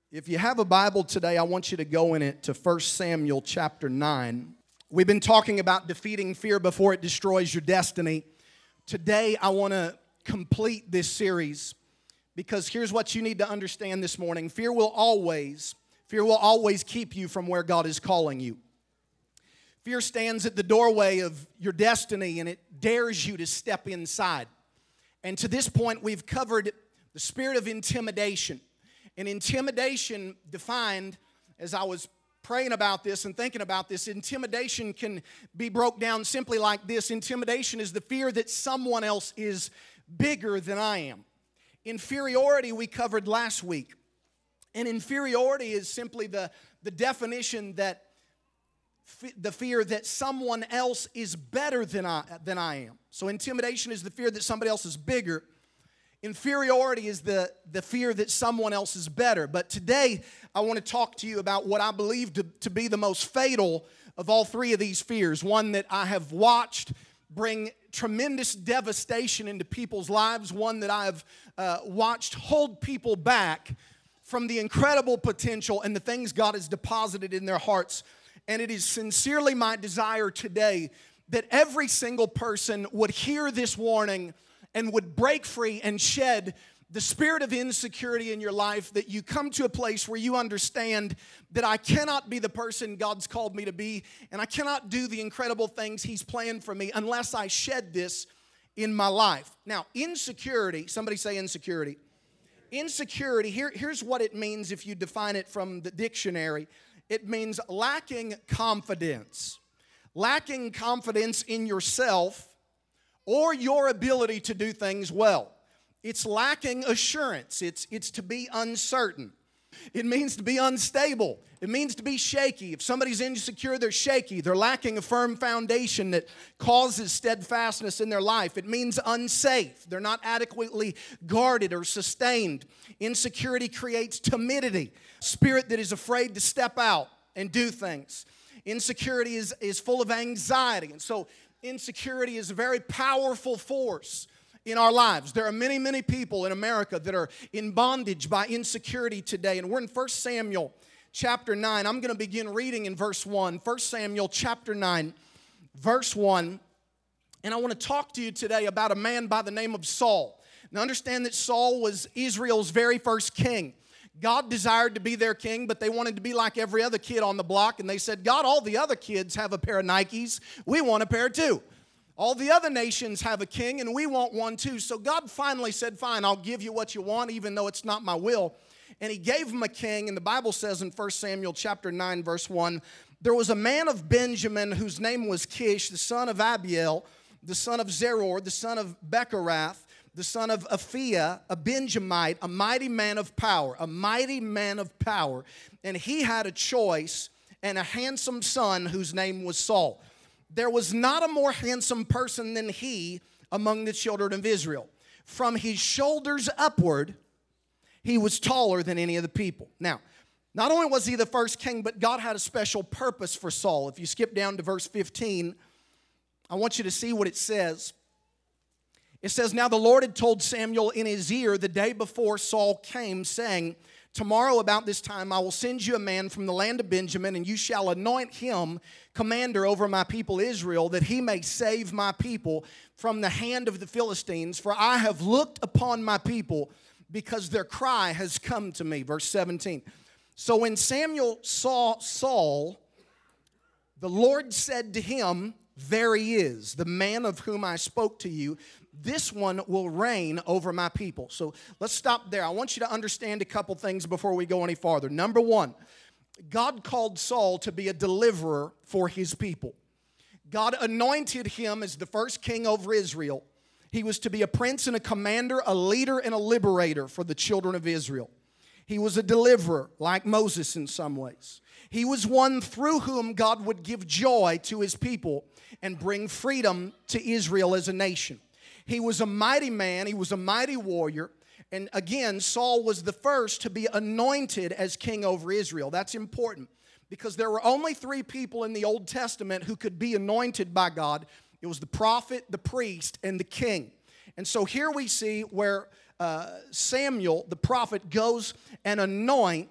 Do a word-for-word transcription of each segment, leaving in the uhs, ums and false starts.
If you have a Bible today, I want you to go in it to First Samuel chapter nine. We've been talking about defeating fear before it destroys your destiny. Today, I want to complete this series because here's what you need to understand this morning. Fear will always, fear will always keep you from where God is calling you. Fear stands at the doorway of your destiny and it dares you to step inside. And to this point, we've covered the spirit of intimidation. And intimidation defined, as I was praying about this and thinking about this, intimidation can be broke down simply like this. Intimidation is the fear that someone else is bigger than I am. Inferiority we covered last week. And inferiority is simply the, the definition that f- the fear that someone else is better than I, than I am. So intimidation is the fear that somebody else is bigger. Inferiority is the, the fear that someone else is better. But today, I want to talk to you about what I believe to, to be the most fatal of all three of these fears. One that I have watched bring tremendous devastation into people's lives. One that I have uh, watched hold people back from the incredible potential and the things God has deposited in their hearts. And it is sincerely my desire today that every single person would hear this warning and would break free and shed the spirit of insecurity in your life, that you come to a place where you understand that I cannot be the person God's called me to be, and I cannot do the incredible things He's planned for me unless I shed this in my life. Now, insecurity, somebody say insecurity. Insecurity, here, here's what it means if you define it from the dictionary. It means lacking confidence. Lacking confidence in yourself or your ability to do things well. It's lacking assurance. It's, it's to be uncertain. It means to be unstable. It means to be shaky. If somebody's insecure, they're shaky. They're lacking a firm foundation that causes steadfastness in their life. It means unsafe. They're not adequately guarded or sustained. Insecurity creates timidity, spirit that is afraid to step out and do things. Insecurity is, is full of anxiety. And so insecurity is a very powerful force in our lives. There are many, many people in America that are in bondage by insecurity today. And we're in First Samuel chapter nine. I'm going to begin reading in verse one. First Samuel chapter nine, verse one. And I want to talk to you today about a man by the name of Saul. Now understand that Saul was Israel's very first king. God desired to be their king, but they wanted to be like every other kid on the block. And they said, God, all the other kids have a pair of Nikes. We want a pair too. All the other nations have a king, and we want one too. So God finally said, fine, I'll give you what you want, even though it's not my will. And He gave him a king. And the Bible says in First Samuel chapter nine, verse one, there was a man of Benjamin whose name was Kish, the son of Abiel, the son of Zeror, the son of Becherath, the son of Aphiah, a Benjamite, a mighty man of power, a mighty man of power. And he had a choice and a handsome son whose name was Saul. There was not a more handsome person than he among the children of Israel. From his shoulders upward, he was taller than any of the people. Now, not only was he the first king, but God had a special purpose for Saul. If you skip down to verse fifteen, I want you to see what it says. It says, now the Lord had told Samuel in his ear the day before Saul came, saying, tomorrow about this time I will send you a man from the land of Benjamin, and you shall anoint him commander over my people Israel, that he may save my people from the hand of the Philistines. For I have looked upon my people, because their cry has come to me. Verse seventeen. So when Samuel saw Saul, the Lord said to him, there he is, the man of whom I spoke to you. This one will reign over my people. So let's stop there. I want you to understand a couple things before we go any farther. Number one, God called Saul to be a deliverer for His people. God anointed him as the first king over Israel. He was to be a prince and a commander, a leader and a liberator for the children of Israel. He was a deliverer, like Moses in some ways. He was one through whom God would give joy to His people and bring freedom to Israel as a nation. He was a mighty man. He was a mighty warrior. And again, Saul was the first to be anointed as king over Israel. That's important because there were only three people in the Old Testament who could be anointed by God. It was the prophet, the priest, and the king. And so here we see where uh, Samuel, the prophet, goes and anoints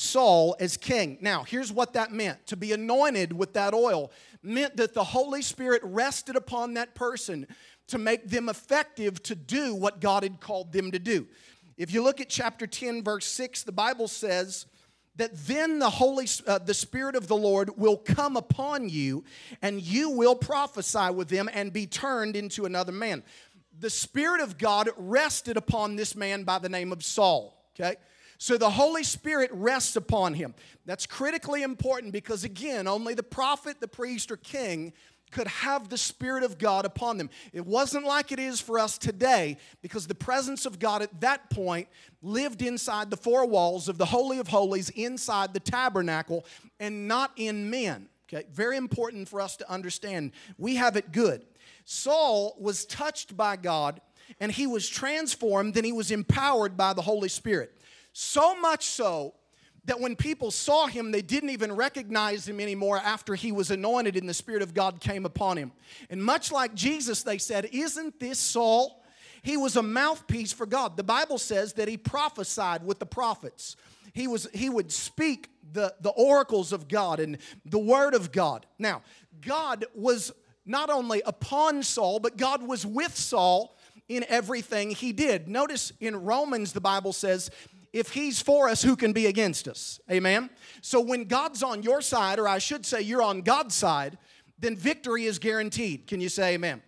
Saul as king. Now, here's what that meant. To be anointed with that oil meant that the Holy Spirit rested upon that person to make them effective to do what God had called them to do. If you look at chapter ten, verse six, the Bible says that then the Holy, uh, the Spirit of the Lord will come upon you, and you will prophesy with them and be turned into another man. The Spirit of God rested upon this man by the name of Saul, okay? So the Holy Spirit rests upon him. That's critically important because, again, only the prophet, the priest, or king could have the Spirit of God upon them. It wasn't like it is for us today because the presence of God at that point lived inside the four walls of the Holy of Holies, inside the tabernacle, and not in men. Okay, very important for us to understand. We have it good. Saul was touched by God, and he was transformed, and he was empowered by the Holy Spirit. So much so that when people saw him, they didn't even recognize him anymore after he was anointed and the Spirit of God came upon him. And much like Jesus, they said, "Isn't this Saul?" He was a mouthpiece for God. The Bible says that he prophesied with the prophets. He was he would speak the, the oracles of God and the word of God. Now, God was not only upon Saul, but God was with Saul in everything he did. Notice in Romans, the Bible says, if he's for us, who can be against us? Amen? So when God's on your side, or I should say you're on God's side, then victory is guaranteed. Can you say amen?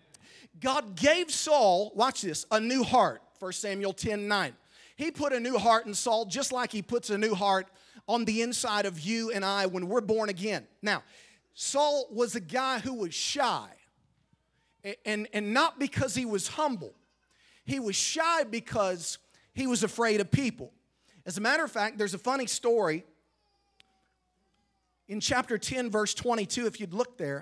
God gave Saul, watch this, a new heart. First Samuel ten nine. He put a new heart in Saul just like he puts a new heart on the inside of you and I when we're born again. Now, Saul was a guy who was shy. And, and not because he was humble. He was shy because he was afraid of people. As a matter of fact, there's a funny story in chapter ten, verse twenty-two, if you'd look there.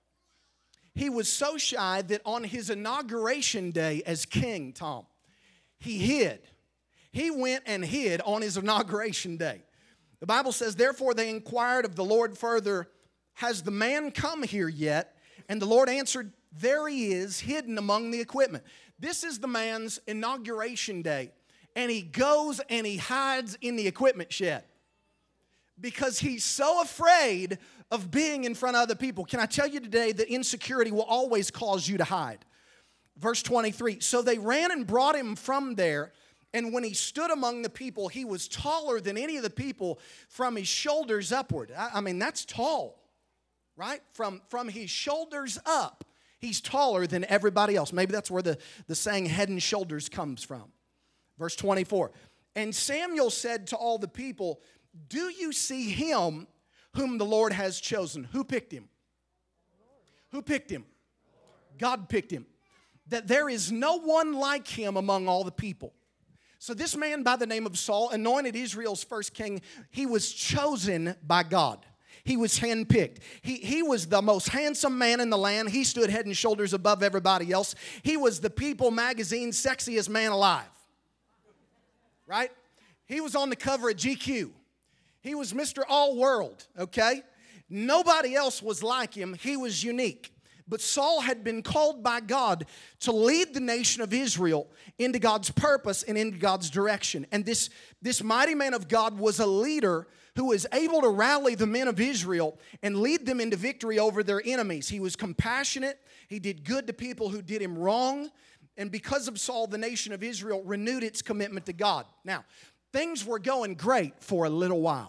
He was so shy that on his inauguration day as king, Tom, he hid. He went and hid on his inauguration day. The Bible says, therefore they inquired of the Lord further, has the man come here yet? And the Lord answered, there he is, hidden among the equipment. This is the man's inauguration day. And he goes and he hides in the equipment shed because he's so afraid of being in front of other people. Can I tell you today that insecurity will always cause you to hide? Verse twenty-three, so they ran and brought him from there, and when he stood among the people, he was taller than any of the people from his shoulders upward. I, I mean, that's tall, right? From, from his shoulders up, he's taller than everybody else. Maybe that's where the, the saying head and shoulders comes from. Verse twenty-four, and Samuel said to all the people, do you see him whom the Lord has chosen? Who picked him? Who picked him? God picked him. That there is no one like him among all the people. So this man by the name of Saul, anointed Israel's first king, he was chosen by God. He was handpicked. He, he was the most handsome man in the land. He stood head and shoulders above everybody else. He was the People magazine's sexiest man alive. Right? He was on the cover of G Q. He was Mister All-World, okay? Nobody else was like him. He was unique. But Saul had been called by God to lead the nation of Israel into God's purpose and into God's direction. And this, this mighty man of God was a leader who was able to rally the men of Israel and lead them into victory over their enemies. He was compassionate. He did good to people who did him wrong. And because of Saul, the nation of Israel renewed its commitment to God. Now, things were going great for a little while.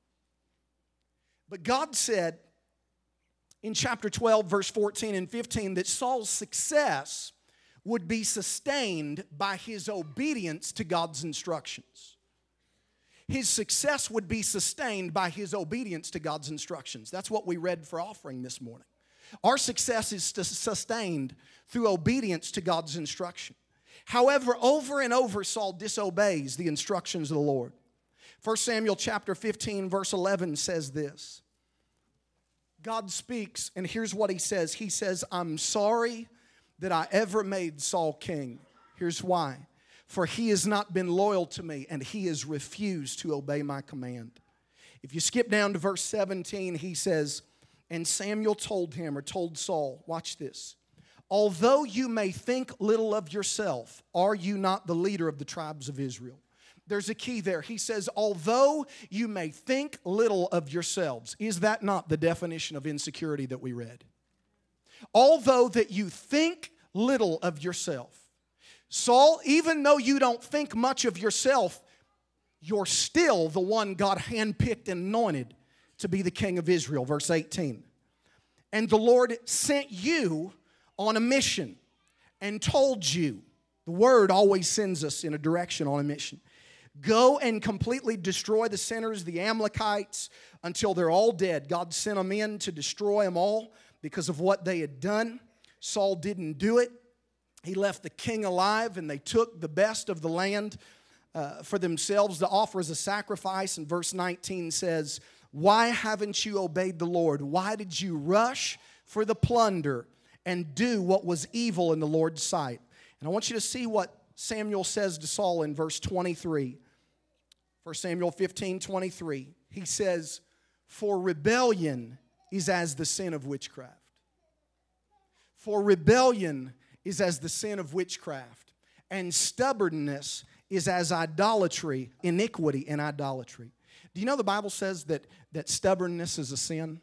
But God said in chapter twelve, verse fourteen and fifteen, that Saul's success would be sustained by his obedience to God's instructions. His success would be sustained by his obedience to God's instructions. That's what we read for offering this morning. Our success is sustained through obedience to God's instruction. However, over and over, Saul disobeys the instructions of the Lord. First Samuel chapter fifteen, verse eleven says this. God speaks, and here's what he says. He says, I'm sorry that I ever made Saul king. Here's why. For he has not been loyal to me, and he has refused to obey my command. If you skip down to verse seventeen, he says, and Samuel told him, or told Saul, watch this. Although you may think little of yourself, are you not the leader of the tribes of Israel? There's a key there. He says, although you may think little of yourselves. Is that not the definition of insecurity that we read? Although that you think little of yourself. Saul, even though you don't think much of yourself, you're still the one God handpicked and anointed to be the king of Israel. Verse eighteen. And the Lord sent you on a mission and told you. The word always sends us in a direction on a mission. Go and completely destroy the sinners, the Amalekites, until they're all dead. God sent them in to destroy them all because of what they had done. Saul didn't do it. He left the king alive, and they took the best of the land uh, for themselves to offer as a sacrifice. And verse nineteen says, why haven't you obeyed the Lord? Why did you rush for the plunder and do what was evil in the Lord's sight? And I want you to see what Samuel says to Saul in verse twenty-three. First Samuel fifteen, twenty-three. He says, for rebellion is as the sin of witchcraft. For rebellion is as the sin of witchcraft, and stubbornness is as idolatry, iniquity and idolatry. Do you know the Bible says that, that stubbornness is a sin?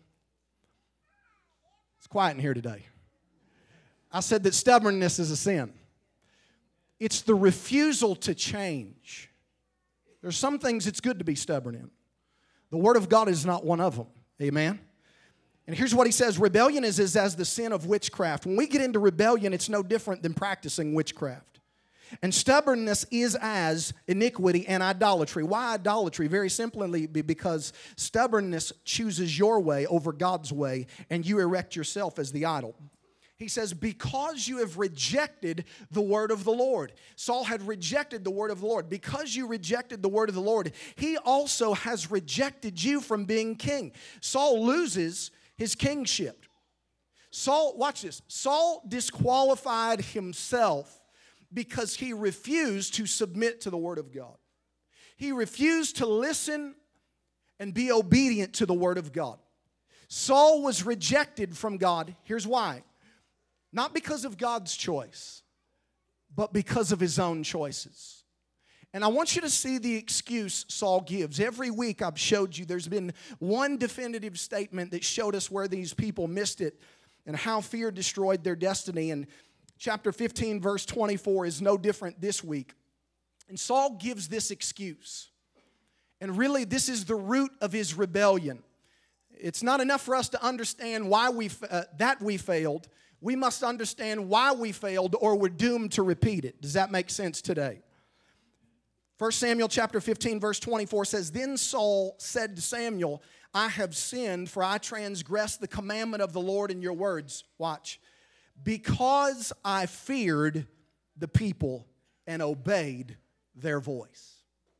It's quiet in here today. I said that stubbornness is a sin. It's the refusal to change. There's some things it's good to be stubborn in. The Word of God is not one of them. Amen? And here's what he says. Rebellion is, is as the sin of witchcraft. When we get into rebellion, it's no different than practicing witchcraft. And stubbornness is as iniquity and idolatry. Why idolatry? Very simply because stubbornness chooses your way over God's way, and you erect yourself as the idol. He says, because you have rejected the word of the Lord. Saul had rejected the word of the Lord. Because you rejected the word of the Lord, he also has rejected you from being king. Saul loses his kingship. Saul, watch this. Saul disqualified himself because he refused to submit to the word of God. He refused to listen and be obedient to the word of God. Saul was rejected from God. Here's why. Not because of God's choice, but because of his own choices. And I want you to see the excuse Saul gives. Every week I've showed you there's been one definitive statement that showed us where these people missed it and how fear destroyed their destiny. And chapter fifteen, verse twenty-four is no different this week. And Saul gives this excuse. And really, this is the root of his rebellion. It's not enough for us to understand why we uh, that we failed. We must understand why we failed, or we're doomed to repeat it. Does that make sense today? First Samuel chapter fifteen, verse twenty-four says, then Saul said to Samuel, I have sinned, for I transgressed the commandment of the Lord in your words. Watch. Because I feared the people and obeyed their voice.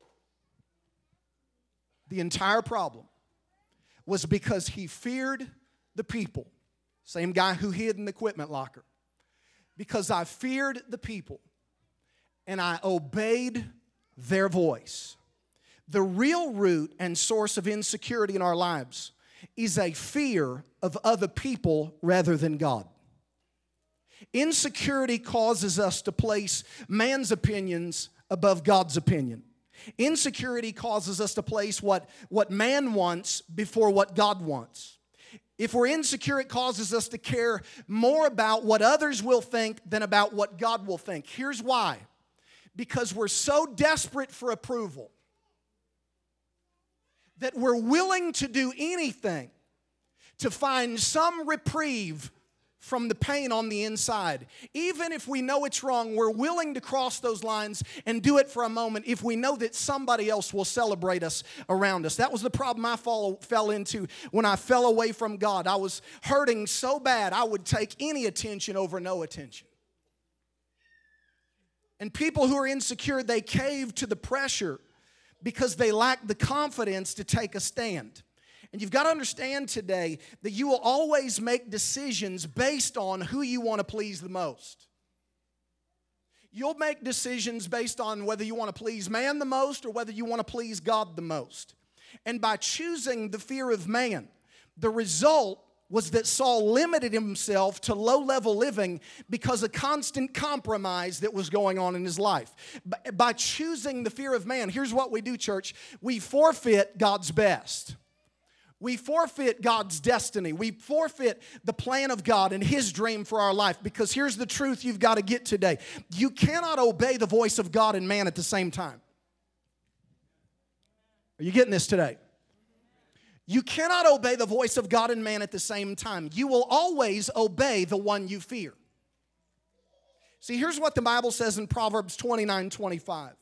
The entire problem was because he feared the people. Same guy who hid in the equipment locker. Because I feared the people and I obeyed their voice. The real root and source of insecurity in our lives is a fear of other people rather than God. Insecurity causes us to place man's opinions above God's opinion. Insecurity causes us to place what, what man wants before what God wants. If we're insecure, it causes us to care more about what others will think than about what God will think. Here's why. Because we're so desperate for approval that we're willing to do anything to find some reprieve from the pain on the inside. Even if we know it's wrong, we're willing to cross those lines and do it for a moment if we know that somebody else will celebrate us around us. That was the problem I follow, fell into when I fell away from God. I was hurting so bad I would take any attention over no attention. And people who are insecure, they cave to the pressure because they lack the confidence to take a stand. And you've got to understand today that you will always make decisions based on who you want to please the most. You'll make decisions based on whether you want to please man the most or whether you want to please God the most. And by choosing the fear of man, the result was that Saul limited himself to low-level living because of constant compromise that was going on in his life. By choosing the fear of man, here's what we do, church. We forfeit God's best. We forfeit God's destiny. We forfeit the plan of God and His dream for our life, because here's the truth you've got to get today. You cannot obey the voice of God and man at the same time. Are you getting this today? You cannot obey the voice of God and man at the same time. You will always obey the one you fear. See, here's what the Bible says in Proverbs twenty-nine twenty-five.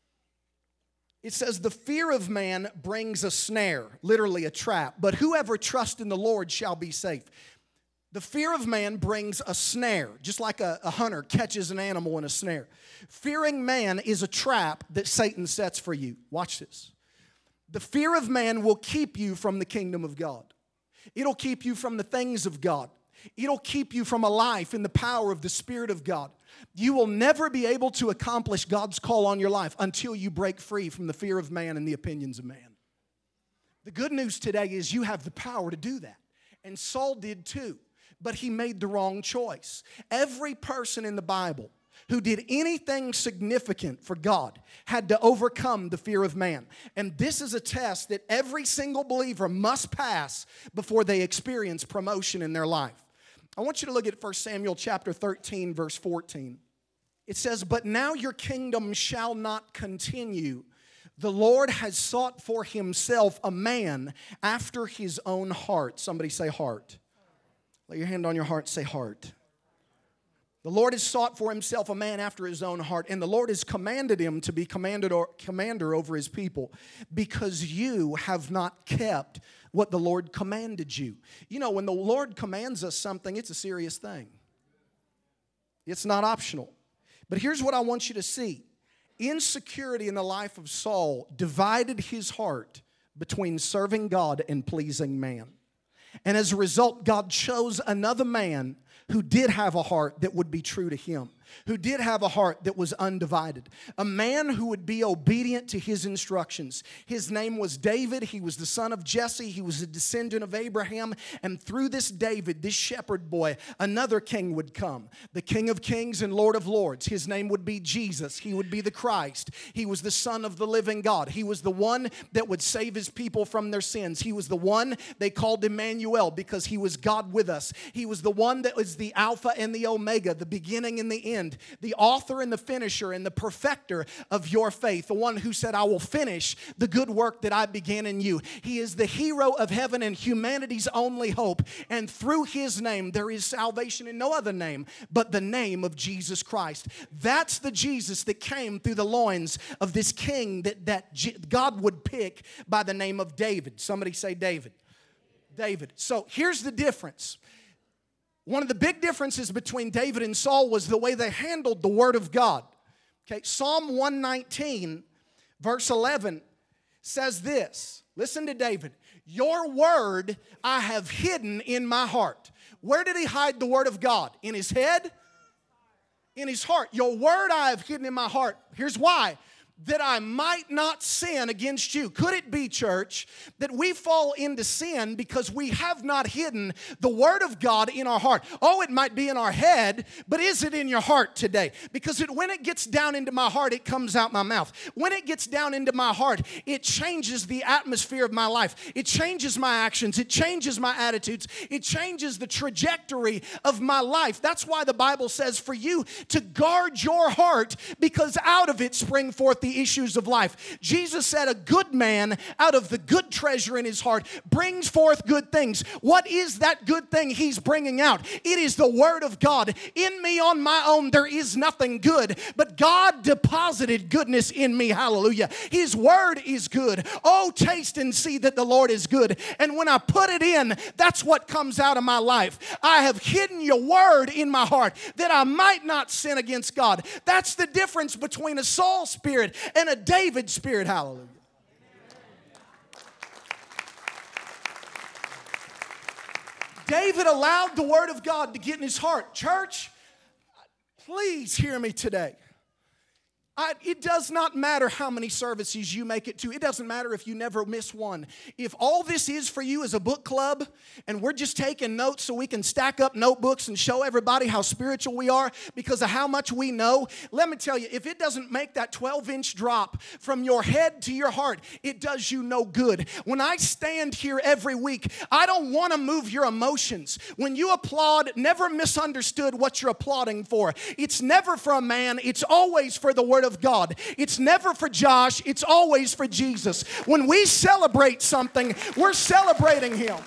It says, the fear of man brings a snare, literally a trap, but whoever trusts in the Lord shall be safe. The fear of man brings a snare, just like a, a hunter catches an animal in a snare. Fearing man is a trap that Satan sets for you. Watch this. The fear of man will keep you from the kingdom of God. It'll keep you from the things of God. It'll keep you from a life in the power of the Spirit of God. You will never be able to accomplish God's call on your life until you break free from the fear of man and the opinions of man. The good news today is you have the power to do that. And Saul did too, but he made the wrong choice. Every person in the Bible who did anything significant for God had to overcome the fear of man. And this is a test that every single believer must pass before they experience promotion in their life. I want you to look at First Samuel chapter thirteen, verse fourteen. It says, but now your kingdom shall not continue. The Lord has sought for himself a man after his own heart. Somebody say heart. Lay your hand on your heart, say heart. The Lord has sought for himself a man after his own heart, and the Lord has commanded him to be commanded or commander over his people, because you have not kept what the Lord commanded you. You know, when the Lord commands us something, it's a serious thing. It's not optional. But here's what I want you to see. Insecurity in the life of Saul divided his heart between serving God and pleasing man. And as a result, God chose another man who did have a heart that would be true to him, who did have a heart that was undivided, a man who would be obedient to his instructions. His name was David. He was the son of Jesse. He was a descendant of Abraham. And through this David, this shepherd boy, another king would come, the King of Kings and Lord of Lords. His name would be Jesus. He would be the Christ. He was the Son of the living God. He was the one that would save his people from their sins. He was the one they called Emmanuel, because he was God with us. He was the one that was the Alpha and the Omega, the beginning and the end, the author and the finisher and the perfecter of your faith, the one who said, I will finish the good work that I began in you. He is the hero of heaven and humanity's only hope, and through his name there is salvation in no other name but the name of Jesus Christ. That's the Jesus that came through the loins of this king that, that God would pick by the name of David. Somebody say David. David. So here's the difference. One of the big differences between David and Saul was the way they handled the word of God. Okay, Psalm one nineteen, verse eleven says this. Listen to David. Your word I have hidden in my heart. Where did he hide the word of God? In his head? In his heart. Your word I have hidden in my heart. Here's why. That I might not sin against you. Could it be, church, that we fall into sin because we have not hidden the word of God in our heart? Oh, it might be in our head, but is it in your heart today? Because it, when it gets down into my heart, it comes out my mouth. When it gets down into my heart, it changes the atmosphere of my life. It changes my actions. It changes my attitudes. It changes the trajectory of my life. That's why the Bible says for you to guard your heart, because out of it spring forth the issues of life. Jesus said a good man out of the good treasure in his heart brings forth good things. What is that good thing he's bringing out? It is the word of God. In me on my own there is nothing good, but God deposited goodness in me. Hallelujah. His word is good. Oh, taste and see that the Lord is good. And when I put it in, that's what comes out of my life. I have hidden your word in my heart that I might not sin against God. That's the difference between a Saul spirit and a David spirit. Hallelujah. David allowed the word of God to get in his heart. Church, please hear me today. I, it does not matter how many services you make it to. It doesn't matter if you never miss one. If all this is for you is a book club and we're just taking notes so we can stack up notebooks and show everybody how spiritual we are because of how much we know, let me tell you, if it doesn't make that twelve-inch drop from your head to your heart, it does you no good. When I stand here every week, I don't want to move your emotions. When you applaud, never misunderstood what you're applauding for. It's never for a man. It's always for the Word of God. It's never for Josh. It's always for Jesus. When we celebrate something, we're celebrating Him.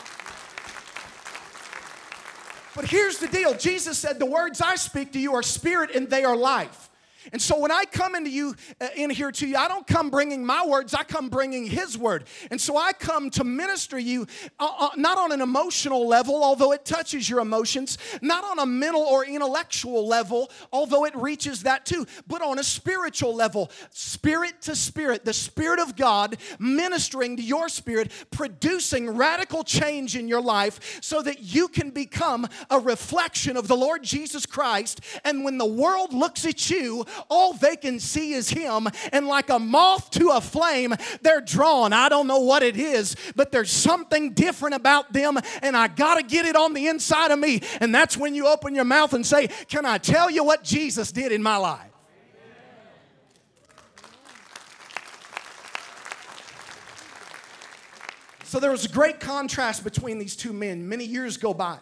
But here's the deal. Jesus said, the words I speak to you are spirit and they are life. And so when I come into you, uh, in here to you, I don't come bringing my words, I come bringing His word. And so I come to minister you, uh, uh, not on an emotional level, although it touches your emotions, not on a mental or intellectual level, although it reaches that too, but on a spiritual level, spirit to spirit, the Spirit of God ministering to your spirit, producing radical change in your life so that you can become a reflection of the Lord Jesus Christ. And when the world looks at you, all they can see is Him, and like a moth to a flame, they're drawn. I don't know what it is, but there's something different about them, and I got to get it on the inside of me. And that's when you open your mouth and say, can I tell you what Jesus did in my life? So there was a great contrast between these two men. Many years go by.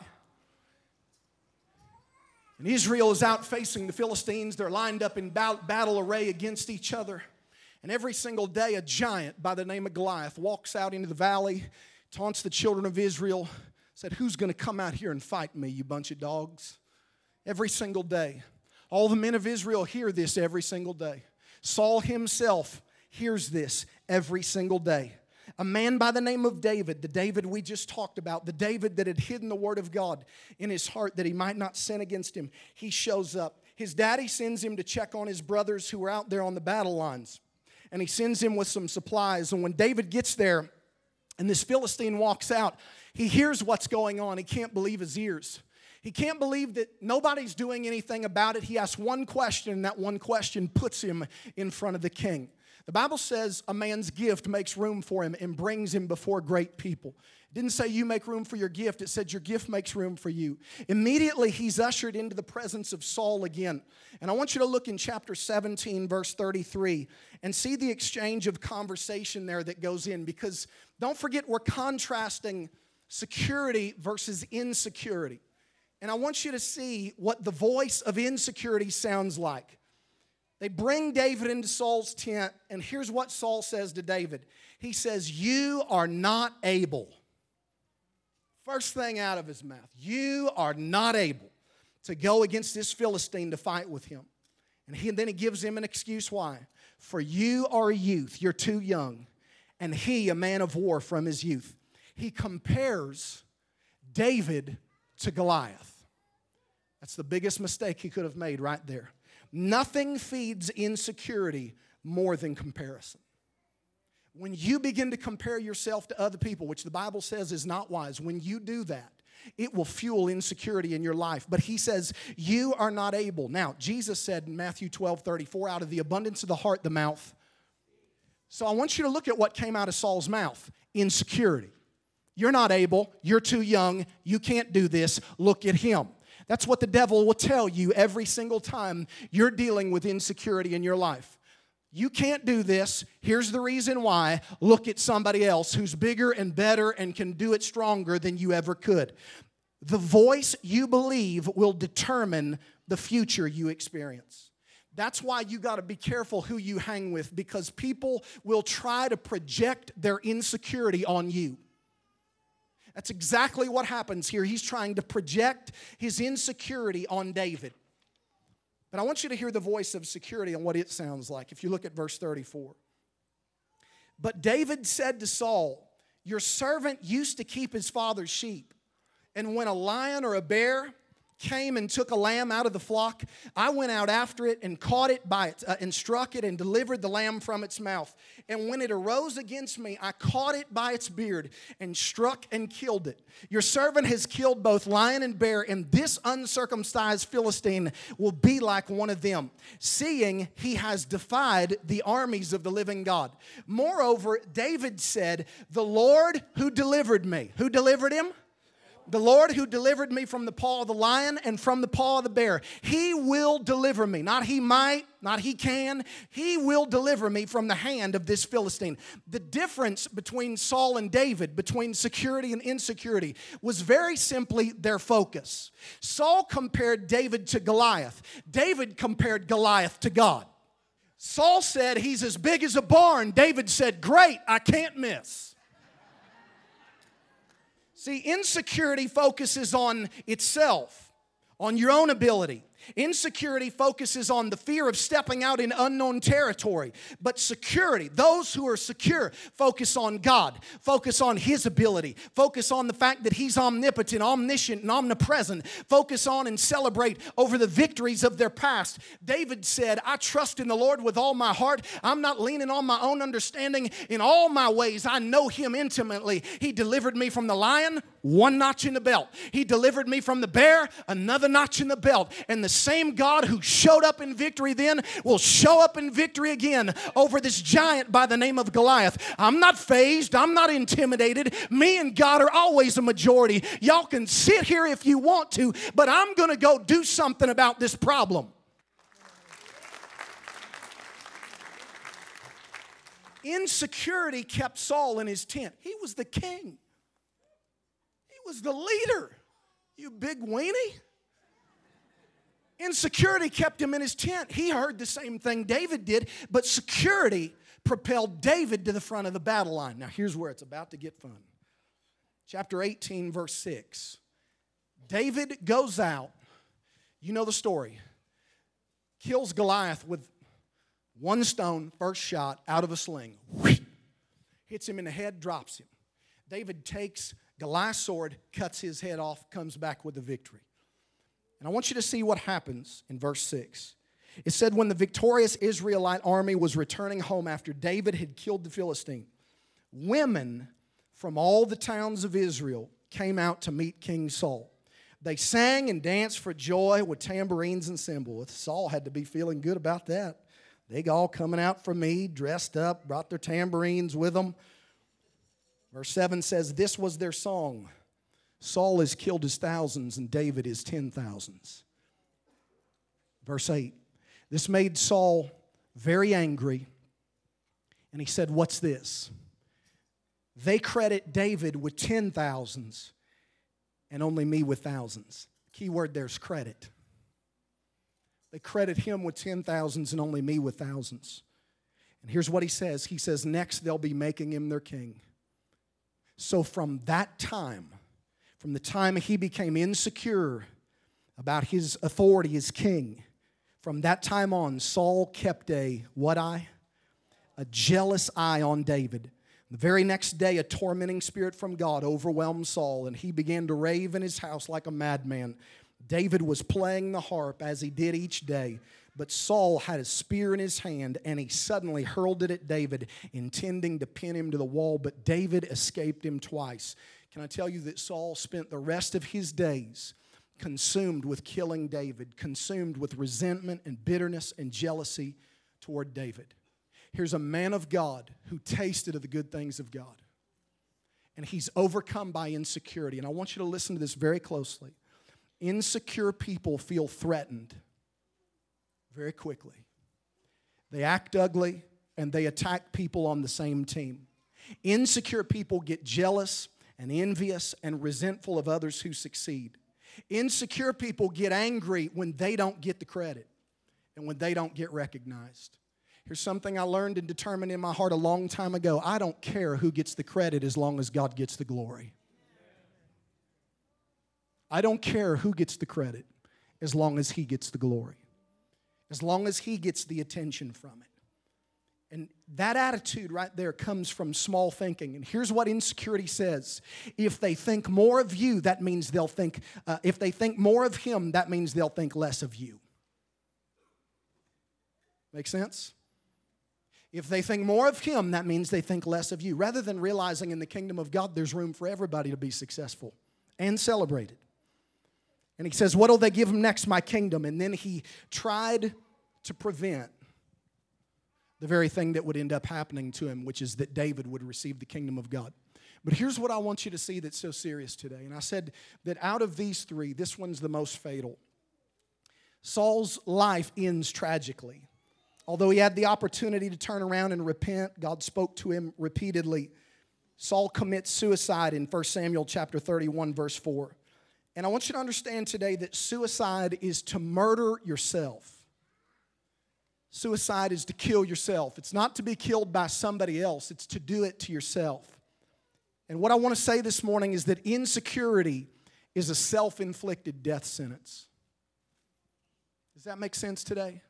And Israel is out facing the Philistines. They're lined up in battle array against each other. And every single day, a giant by the name of Goliath walks out into the valley, taunts the children of Israel, said, who's going to come out here and fight me, you bunch of dogs? Every single day. All the men of Israel hear this every single day. Saul himself hears this every single day. A man by the name of David, the David we just talked about, the David that had hidden the Word of God in his heart that he might not sin against him, he shows up. His daddy sends him to check on his brothers who were out there on the battle lines. And he sends him with some supplies. And when David gets there and this Philistine walks out, he hears what's going on. He can't believe his ears. He can't believe that nobody's doing anything about it. He asks one question, and that one question puts him in front of the king. The Bible says a man's gift makes room for him and brings him before great people. It didn't say you make room for your gift. It said your gift makes room for you. Immediately, he's ushered into the presence of Saul again. And I want you to look in chapter seventeen, verse thirty-three, and see the exchange of conversation there that goes in. Because don't forget, we're contrasting security versus insecurity. And I want you to see what the voice of insecurity sounds like. They bring David into Saul's tent, and here's what Saul says to David. He says, you are not able. First thing out of his mouth, you are not able to go against this Philistine to fight with him. And, he, and then he gives him an excuse why. For you are a youth, you're too young, and he a man of war from his youth. He compares David to Goliath. That's the biggest mistake he could have made right there. Nothing feeds insecurity more than comparison. When you begin to compare yourself to other people, which the Bible says is not wise, when you do that, it will fuel insecurity in your life. But he says, you are not able. Now, Jesus said in Matthew twelve thirty-four, out of the abundance of the heart, the mouth. So I want you to look at what came out of Saul's mouth. Insecurity. You're not able. You're too young. You can't do this. Look at him. That's what the devil will tell you every single time you're dealing with insecurity in your life. You can't do this. Here's the reason why. Look at somebody else who's bigger and better and can do it stronger than you ever could. The voice you believe will determine the future you experience. That's why you got to be careful who you hang with, because people will try to project their insecurity on you. That's exactly what happens here. He's trying to project his insecurity on David. But I want you to hear the voice of security and what it sounds like. If you look at verse thirty-four. But David said to Saul, your servant used to keep his father's sheep. And when a lion or a bear came and took a lamb out of the flock, I went out after it and caught it by it, uh, and struck it and delivered the lamb from its mouth. And when it arose against me, I caught it by its beard and struck and killed it. Your servant has killed both lion and bear, and this uncircumcised Philistine will be like one of them, seeing he has defied the armies of the living God. Moreover, David said, the Lord who delivered me. Who delivered him? The Lord who delivered me from the paw of the lion and from the paw of the bear. He will deliver me. Not he might, not he can. He will deliver me from the hand of this Philistine. The difference between Saul and David, between security and insecurity, was very simply their focus. Saul compared David to Goliath. David compared Goliath to God. Saul said, he's as big as a barn. David said, great, I can't miss. See, insecurity focuses on itself, on your own ability. Insecurity focuses on the fear of stepping out in unknown territory. But security, those who are secure, focus on God, focus on His ability, focus on the fact that He's omnipotent, omniscient, and omnipresent, focus on and celebrate over the victories of their past. David said, I trust in the Lord with all my heart. I'm not leaning on my own understanding. In all my ways, I know Him intimately. He delivered me from the lion, one notch in the belt. He delivered me from the bear, another notch in the belt. And the same God who showed up in victory then will show up in victory again over this giant by the name of Goliath. I'm not fazed. I'm not intimidated. Me and God are always a majority. Y'all can sit here if you want to, but I'm going to go do something about this problem. Insecurity kept Saul in his tent. He was the king. He was the leader. You big weenie. Insecurity kept him in his tent. He heard the same thing David did, but security propelled David to the front of the battle line. Now, here's where it's about to get fun. Chapter eighteen, verse six. David goes out. You know the story. Kills Goliath with one stone, first shot, out of a sling. Hits him in the head, drops him. David takes Goliath's sword, cuts his head off, comes back with the victory. And I want you to see what happens in verse six. It said, when the victorious Israelite army was returning home after David had killed the Philistine, women from all the towns of Israel came out to meet King Saul. They sang and danced for joy with tambourines and cymbals. Saul had to be feeling good about that. They all coming out for me, dressed up, brought their tambourines with them. Verse seven says, this was their song. Saul has killed his thousands and David his ten thousands. Verse eight. This made Saul very angry. And he said, what's this? They credit David with ten thousands and only me with thousands. Key word there's credit. They credit him with ten thousands and only me with thousands. And here's what he says. He says, next they'll be making him their king. So from that time, from the time he became insecure about his authority as king, from that time on, Saul kept a, what eye? A jealous eye on David. The very next day, a tormenting spirit from God overwhelmed Saul, and he began to rave in his house like a madman. David was playing the harp as he did each day, but Saul had a spear in his hand, and he suddenly hurled it at David, intending to pin him to the wall, but David escaped him twice. Can I tell you that Saul spent the rest of his days consumed with killing David, consumed with resentment and bitterness and jealousy toward David. Here's a man of God who tasted of the good things of God. And he's overcome by insecurity. And I want you to listen to this very closely. Insecure people feel threatened very quickly. They act ugly and they attack people on the same team. Insecure people get jealous and envious and resentful of others who succeed. Insecure people get angry when they don't get the credit and when they don't get recognized. Here's something I learned and determined in my heart a long time ago. I don't care who gets the credit as long as God gets the glory. I don't care who gets the credit as long as He gets the glory. As long as He gets the attention from it. And that attitude right there comes from small thinking. And here's what insecurity says. If they think more of you, that means they'll think, uh, if they think more of him, that means they'll think less of you. Make sense? If they think more of him, that means they think less of you. Rather than realizing in the kingdom of God, there's room for everybody to be successful and celebrated. And he says, what'll they give him next? My kingdom. And then he tried to prevent the very thing that would end up happening to him, which is that David would receive the kingdom of God. But here's what I want you to see that's so serious today. And I said that out of these three, this one's the most fatal. Saul's life ends tragically. Although he had the opportunity to turn around and repent, God spoke to him repeatedly. Saul commits suicide in First Samuel chapter thirty-one, verse four. And I want you to understand today that suicide is to murder yourself. Suicide is to kill yourself. It's not to be killed by somebody else. It's to do it to yourself. And what I want to say this morning is that insecurity is a self-inflicted death sentence. Does that make sense today?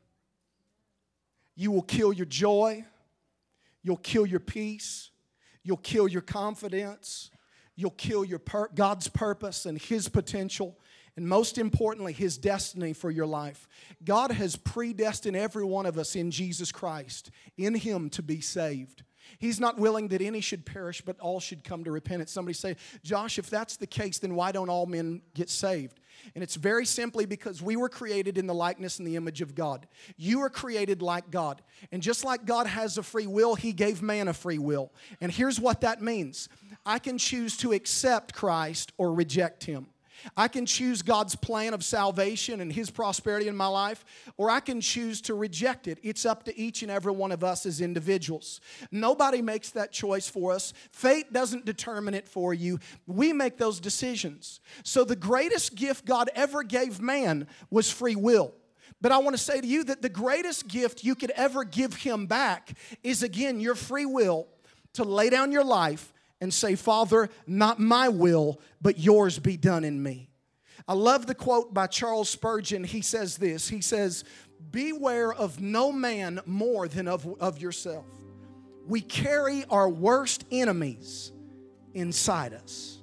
You will kill your joy. You'll kill your peace. You'll kill your confidence. You'll kill your pur- God's purpose and His potential. And most importantly, His destiny for your life. God has predestined every one of us in Jesus Christ, in Him to be saved. He's not willing that any should perish, but all should come to repentance. Somebody say, Josh, if that's the case, then why don't all men get saved? And it's very simply because we were created in the likeness and the image of God. You were created like God. And just like God has a free will, He gave man a free will. And here's what that means. I can choose to accept Christ or reject Him. I can choose God's plan of salvation and His prosperity in my life, or I can choose to reject it. It's up to each and every one of us as individuals. Nobody makes that choice for us. Fate doesn't determine it for you. We make those decisions. So the greatest gift God ever gave man was free will. But I want to say to you that the greatest gift you could ever give Him back is, again, your free will to lay down your life and say, Father, not my will, but yours be done in me. I love the quote by Charles Spurgeon. He says this. He says, beware of no man more than of, of yourself. We carry our worst enemies inside us.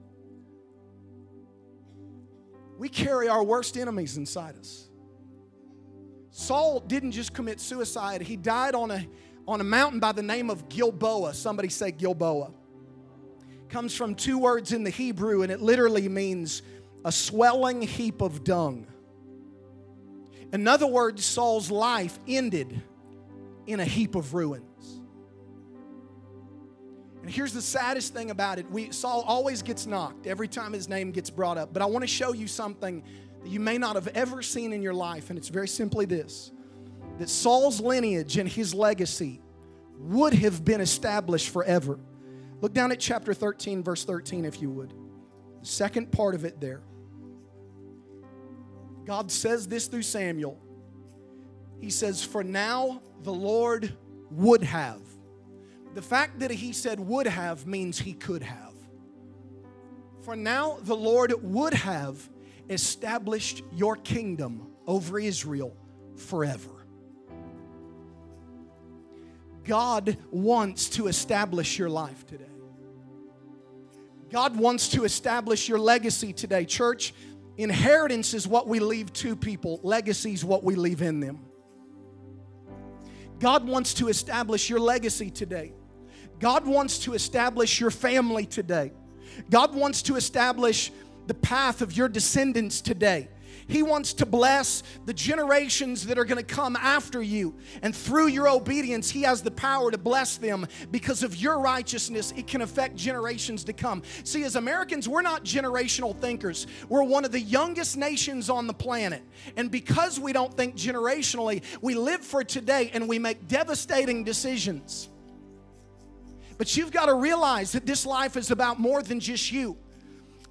We carry our worst enemies inside us. Saul didn't just commit suicide. He died on a, on a mountain by the name of Gilboa. Somebody say Gilboa. Comes from two words in the Hebrew, and it literally means a swelling heap of dung. In other words, Saul's life ended in a heap of ruins. And here's the saddest thing about it. We, Saul always gets knocked every time his name gets brought up. But I want to show you something that you may not have ever seen in your life, and it's very simply this. That Saul's lineage and his legacy would have been established forever. Look down at chapter thirteen, verse thirteen, if you would. The second part of it there. God says this through Samuel. He says, for now the Lord would have. The fact that He said would have means He could have. For now the Lord would have established your kingdom over Israel forever. God wants to establish your life today. God wants to establish your legacy today. Church, inheritance is what we leave to people. Legacy is what we leave in them. God wants to establish your legacy today. God wants to establish your family today. God wants to establish the path of your descendants today. He wants to bless the generations that are going to come after you. And through your obedience, He has the power to bless them. Because of your righteousness, it can affect generations to come. See, as Americans, we're not generational thinkers. We're one of the youngest nations on the planet. And because we don't think generationally, we live for today and we make devastating decisions. But you've got to realize that this life is about more than just you.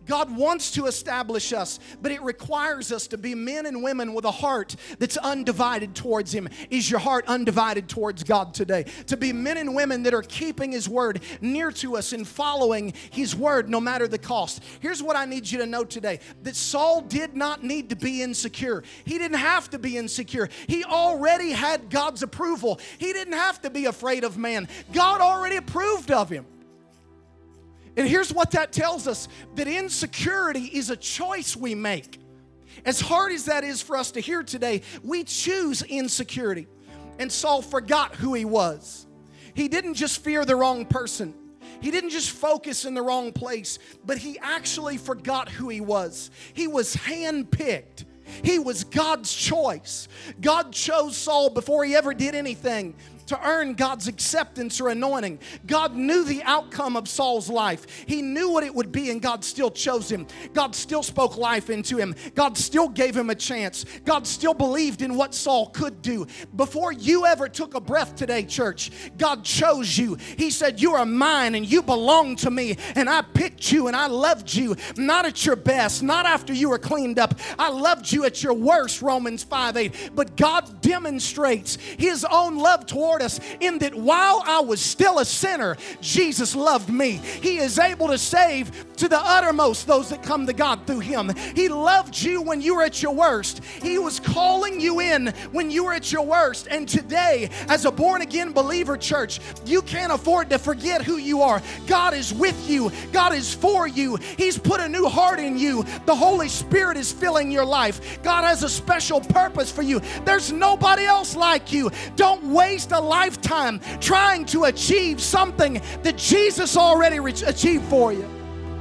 God wants to establish us, but it requires us to be men and women with a heart that's undivided towards Him. Is your heart undivided towards God today? To be men and women that are keeping His Word near to us and following His Word no matter the cost. Here's what I need you to know today, that Saul did not need to be insecure. He didn't have to be insecure. He already had God's approval. He didn't have to be afraid of man. God already approved of him. And here's what that tells us, that insecurity is a choice we make. As hard as that is for us to hear today, we choose insecurity. And Saul forgot who he was. He didn't just fear the wrong person. He didn't just focus in the wrong place, but he actually forgot who he was. He was handpicked. He was God's choice. God chose Saul before he ever did anything to earn God's acceptance or anointing. God knew the outcome of Saul's life. He knew what it would be, and God still chose him. God still spoke life into him. God still gave him a chance. God still believed in what Saul could do. Before you ever took a breath today, church, God chose you. He said, you are mine and you belong to me, and I picked you and I loved you, not at your best, not after you were cleaned up. I loved you at your worst, Romans five eight. But God demonstrates His own love toward us in that while I was still a sinner, Jesus loved me. He is able to save to the uttermost those that come to God through Him. He loved you when you were at your worst. He was calling you in when you were at your worst. And today, as a born-again believer, church, you can't afford to forget who you are. God is with you. God is for you. He's put a new heart in you. The Holy Spirit is filling your life. God has a special purpose for you. There's nobody else like you. Don't waste a lifetime trying to achieve something that Jesus already re- achieved for you.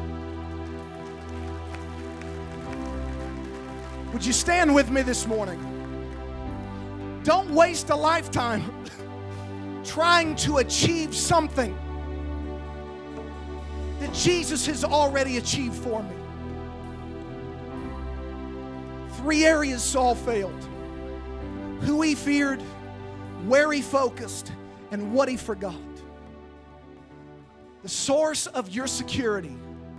Would you stand with me this morning? Don't waste a lifetime trying to achieve something that Jesus has already achieved for me. Three areas Saul failed: who he feared, where he focused, and what he forgot. The source of your security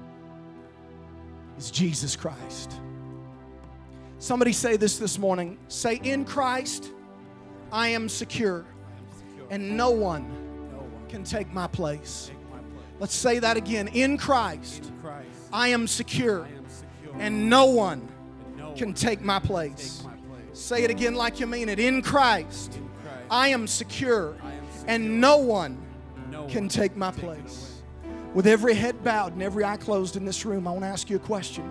is Jesus Christ. Somebody say this this morning. Say, in Christ, I am secure, and no one can take my place. Let's say that again. In Christ, I am secure, and no one can take my place. Say it again like you mean it. In Christ, I am secure, and no one can take my place. With every head bowed and every eye closed in this room, I want to ask you a question.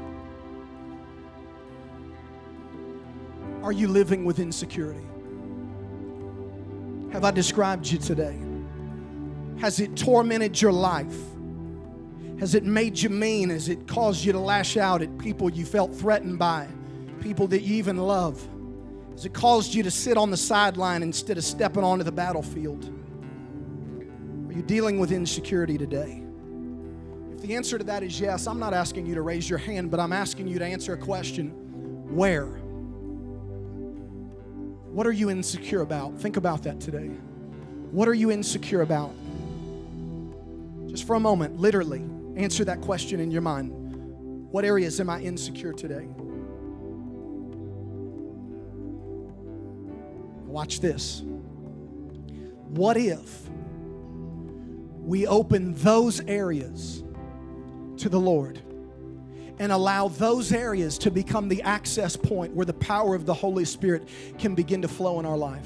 Are you living with insecurity? Have I described you today? Has it tormented your life? Has it made you mean? Has it caused you to lash out at people you felt threatened by? People that you even love? Has it caused you to sit on the sideline instead of stepping onto the battlefield? Are you dealing with insecurity today? If the answer to that is yes, I'm not asking you to raise your hand, but I'm asking you to answer a question. Where? What are you insecure about? Think about that today. What are you insecure about? Just for a moment, literally, answer that question in your mind. What areas am I insecure today? Watch this. What if we open those areas to the Lord and allow those areas to become the access point where the power of the Holy Spirit can begin to flow in our life?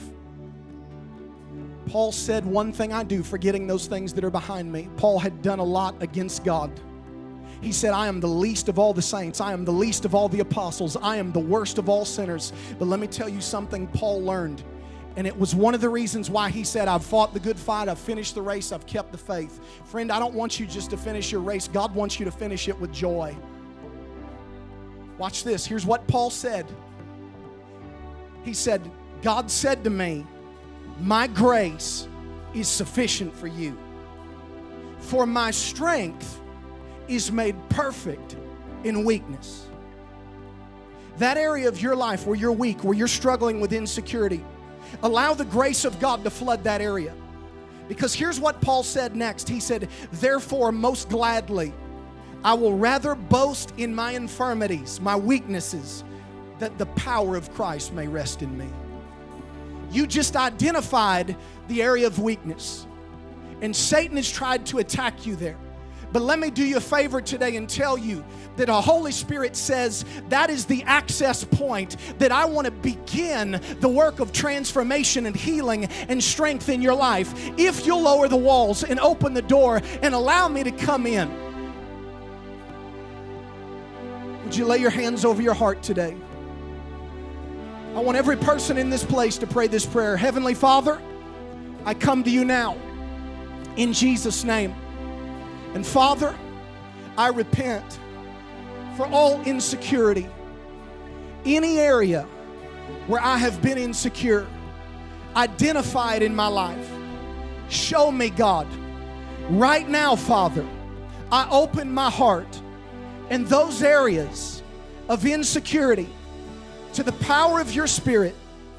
Paul said, one thing I do, forgetting those things that are behind me. Paul had done a lot against God. He said, I am the least of all the saints. I am the least of all the apostles. I am the worst of all sinners. But let me tell you something Paul learned. And it was one of the reasons why he said, I've fought the good fight, I've finished the race, I've kept the faith. Friend, I don't want you just to finish your race. God wants you to finish it with joy. Watch this. Here's what Paul said. He said, God said to me, my grace is sufficient for you. For my strength is made perfect in weakness. That area of your life where you're weak, where you're struggling with insecurity, allow the grace of God to flood that area. Because here's what Paul said next. He said, therefore, most gladly, I will rather boast in my infirmities, my weaknesses, that the power of Christ may rest in me. You just identified the area of weakness, and Satan has tried to attack you there. But let me do you a favor today and tell you that the Holy Spirit says that is the access point that I want to begin the work of transformation and healing and strength in your life. If you'll lower the walls and open the door and allow me to come in. Would you lay your hands over your heart today? I want every person in this place to pray this prayer. Heavenly Father, I come to you now in Jesus' name. And Father, I repent for all insecurity. Any area where I have been insecure, identify it in my life. Show me, God. Right now, Father, I open my heart in those areas of insecurity to the power of your Spirit.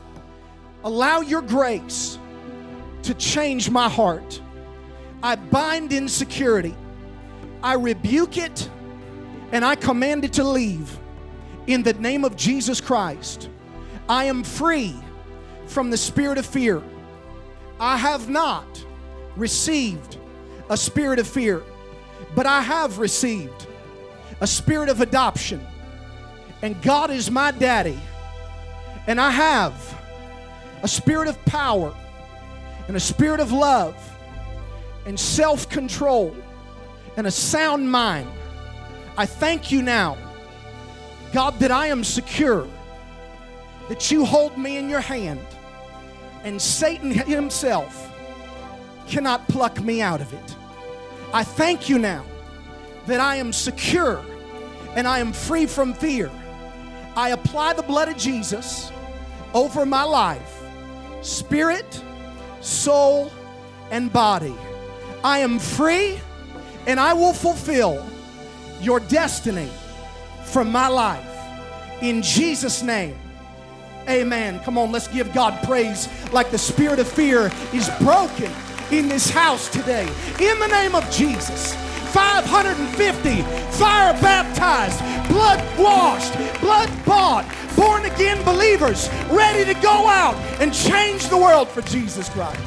Allow your grace to change my heart. I bind insecurity. I rebuke it and I command it to leave in the name of Jesus Christ. I am free from the spirit of fear. I have not received a spirit of fear, but I have received a spirit of adoption. And God is my daddy. And I have a spirit of power and a spirit of love and self-control and a sound mind. I thank you now, God, that I am secure, that you hold me in your hand, and Satan himself cannot pluck me out of it. I thank you now that I am secure and I am free from fear. I apply the blood of Jesus over my life, spirit, soul, and body. I am free and I will fulfill your destiny from my life. In Jesus' name, amen. Come on, let's give God praise like the spirit of fear is broken in this house today. In the name of Jesus, five hundred fifty fire baptized, blood washed, blood bought, born again believers ready to go out and change the world for Jesus Christ.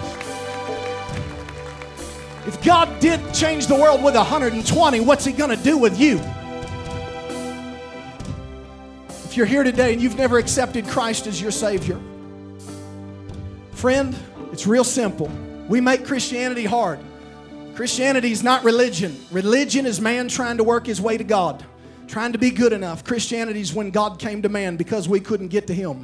If God did change the world with one hundred twenty, what's he going to do with you? If you're here today and you've never accepted Christ as your Savior, friend, it's real simple. We make Christianity hard. Christianity is not religion. Religion is man trying to work his way to God, trying to be good enough. Christianity is when God came to man because we couldn't get to him.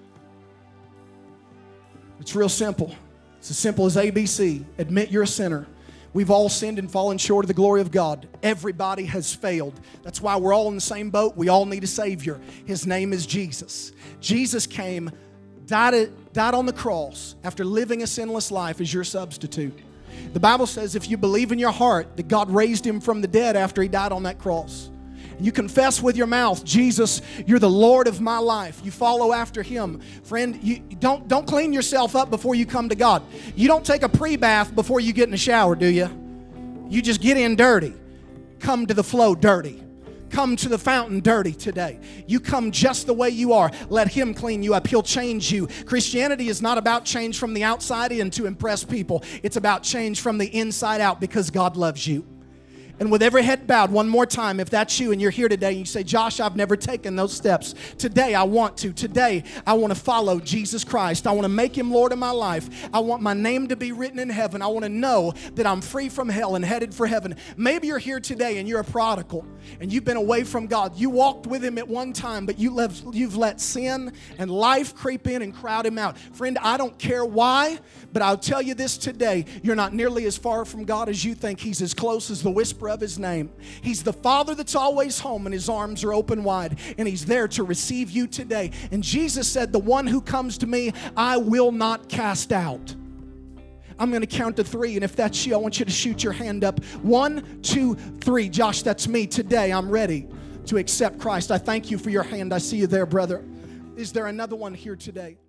It's real simple. It's as simple as A B C. Admit you're a sinner. We've all sinned and fallen short of the glory of God. Everybody has failed. That's why we're all in the same boat. We all need a Savior. His name is Jesus. Jesus came, died, died on the cross after living a sinless life as your substitute. The Bible says if you believe in your heart that God raised him from the dead after he died on that cross, you confess with your mouth, Jesus, you're the Lord of my life. You follow after him. Friend, you don't, don't clean yourself up before you come to God. You don't take a pre-bath before you get in the shower, do you? You just get in dirty. Come to the flow dirty. Come to the fountain dirty today. You come just the way you are. Let him clean you up. He'll change you. Christianity is not about change from the outside in to impress people. It's about change from the inside out because God loves you. And with every head bowed, one more time, if that's you and you're here today and you say, Josh, I've never taken those steps. Today I want to. Today I want to follow Jesus Christ. I want to make him Lord of my life. I want my name to be written in heaven. I want to know that I'm free from hell and headed for heaven. Maybe you're here today and you're a prodigal and you've been away from God. You walked with him at one time, but you left, you've let sin and life creep in and crowd him out. Friend, I don't care why, but I'll tell you this today. You're not nearly as far from God as you think. He's as close as the whisper of his name. He's the Father that's always home and his arms are open wide and he's there to receive you today. And Jesus said, the one who comes to me, I will not cast out. I'm going to count to three, and if that's you, I want you to shoot your hand up. One, two, three. Josh, that's me. Today, I'm ready to accept Christ. I thank you for your hand. I see you there, brother. Is there another one here today?